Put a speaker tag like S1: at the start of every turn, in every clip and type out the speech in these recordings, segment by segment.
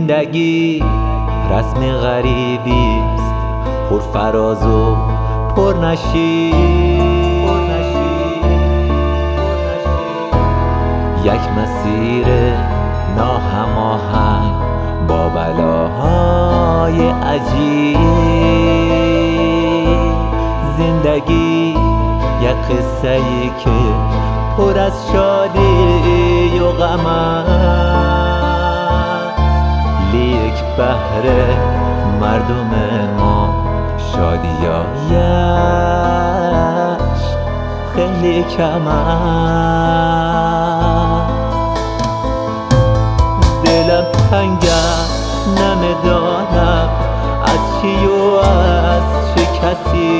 S1: زندگی رسم غریبیست، پر فراز و پر نشیب، یک مسیر ناهماهنگ با بلاهای عجیب. زندگی یک قصه ای که پر از شادی و غم است، لیک بهر مردم ما شادیایش خیلی کم است. دلم تنگ است نمیدانم از چی و از چه کسی،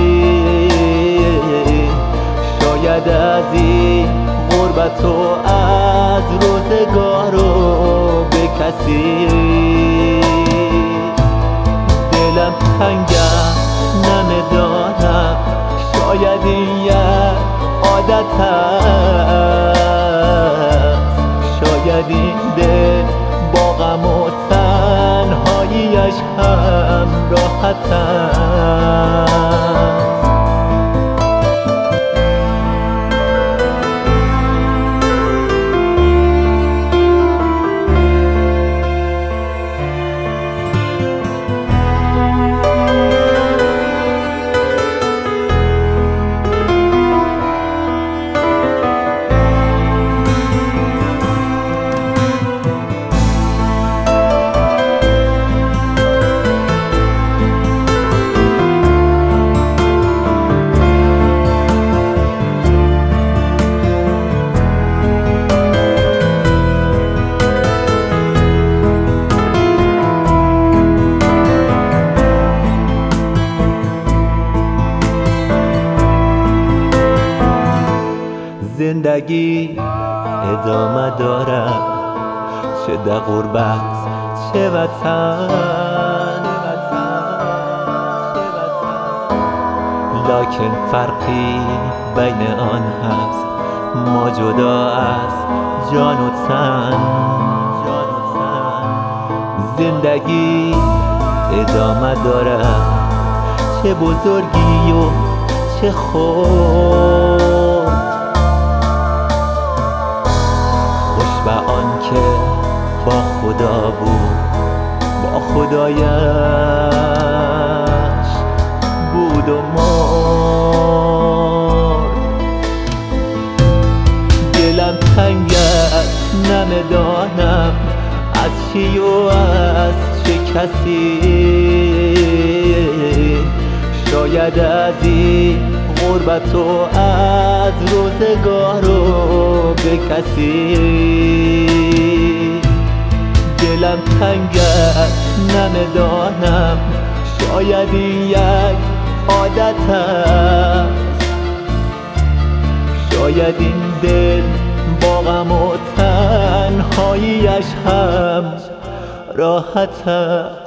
S1: شاید از این غربت و از روزگار و به کسی. دلم تنگ است نمیدانم شاید این یک عادت است، شاید این دل با غم و تنهاییش هم راحت است. زندگی ادامه دارد، چه در غربت چه وطن، لکن فرقی بین آن هست ما جدا از جان و تن. زندگی ادامه دارد، چه بزرگی و چه خرد، به آن که با خدا بود با خدایش بود و مرد. دلم تنگ است نمیدانم از چی و از چه کسی، شاید از این غربت و از روزگار و به کسی. دلم تنگ است نمیدانم شاید این یک عادت است، شاید این دل با غم و تنهاییش هم راحت است.